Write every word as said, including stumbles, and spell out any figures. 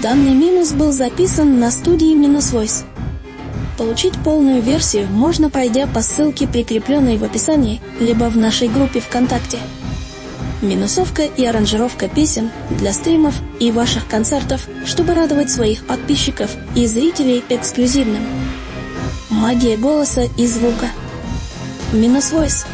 Данный минус был записан на студии Minus Voice. Получить полную версию можно, пройдя по ссылке, прикрепленной в описании, либо в нашей группе ВКонтакте. Минусовка и аранжировка песен для стримов и ваших концертов, чтобы радовать своих подписчиков и зрителей эксклюзивным. Магия голоса и звука. Minus Voice.